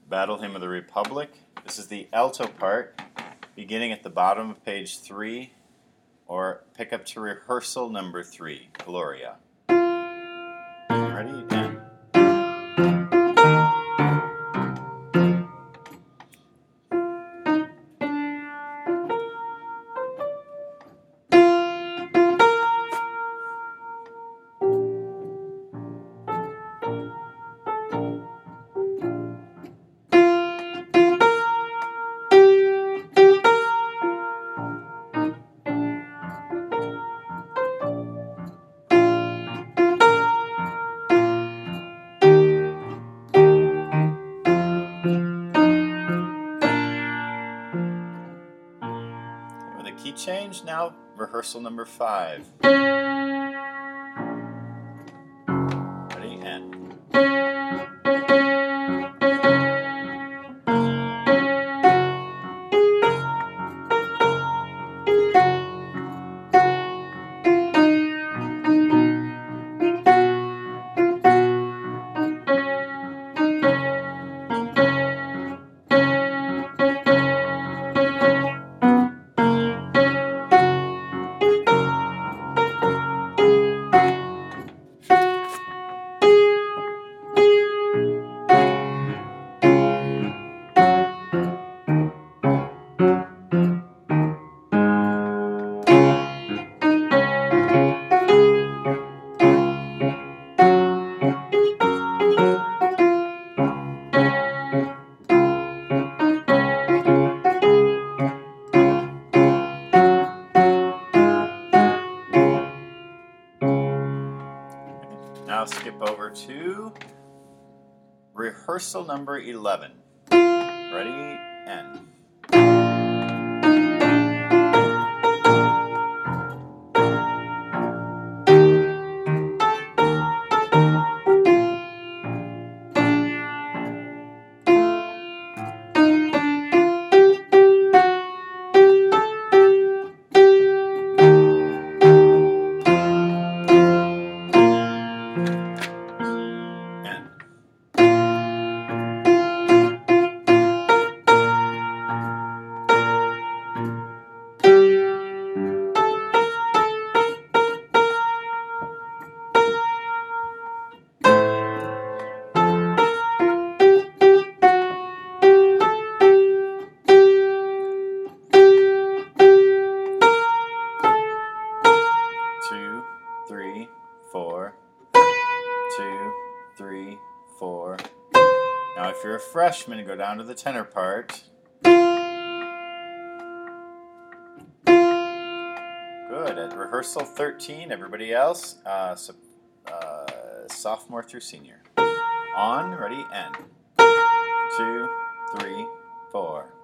Battle Hymn of the Republic. This is the alto part, beginning at the bottom of page 3, or pick up to rehearsal number 3, Gloria. Ready? And. With a key change, now rehearsal number 5. Ready, and. Now skip over to rehearsal number 11. Ready, and. Two, three, four. 2, 3, 4. Now, if you're a freshman, go down to the tenor part. Good. At rehearsal 13, everybody else, sophomore through senior. On, ready, and. 2, 3, 4.